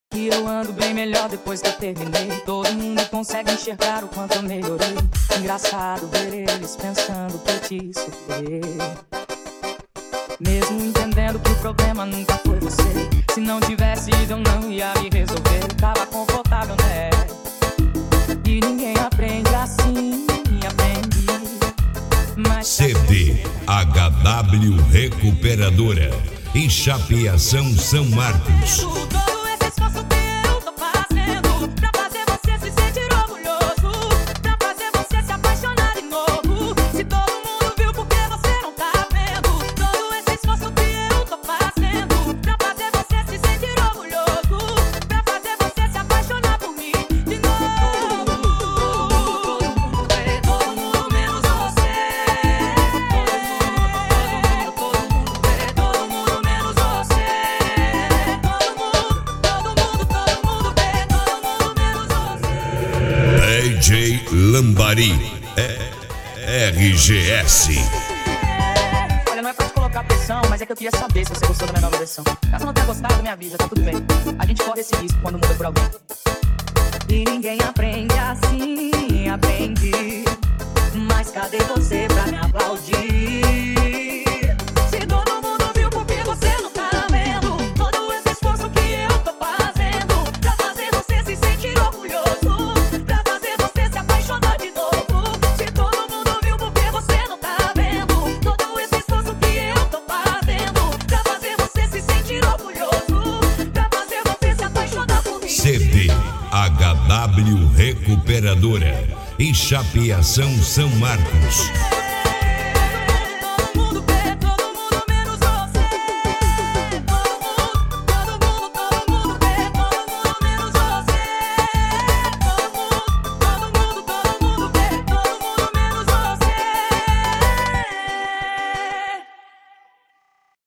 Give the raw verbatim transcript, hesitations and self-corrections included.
Que eu ando bem melhor depois que eu terminei. Todo mundo consegue enxergar o quanto eu melhorei. Engraçado ver eles pensando que eu te superei, mesmo entendendo que o problema nunca foi você. Se não tivesse ido eu não ia me resolver. Eu tava confortável, né? E ninguém aprende assim, aprende. Mas C D H W Recuperadora e Chapeação São Marcos. D J Lambari, é R G S. Olha, não é pra te colocar pressão, mas é que eu queria saber se você gostou da minha nova versão. Caso não tenha gostado, me avisa, tá tudo bem. A gente corre esse risco quando muda por alguém. E ninguém aprende assim, aprende. Mas cadê você pra me aplaudir? Se todo mundo viu, por que você não tá vendo? Todo esse esforço que eu tô fazendo pra fazer você se sentir orgulhoso, pra fazer você se apaixonar de novo. Se todo mundo viu, por que você não tá vendo? Todo esse esforço que eu tô fazendo pra fazer você se sentir orgulhoso, pra fazer você se apaixonar por mim. C D H W Recuperadora e Chapeação São Marcos.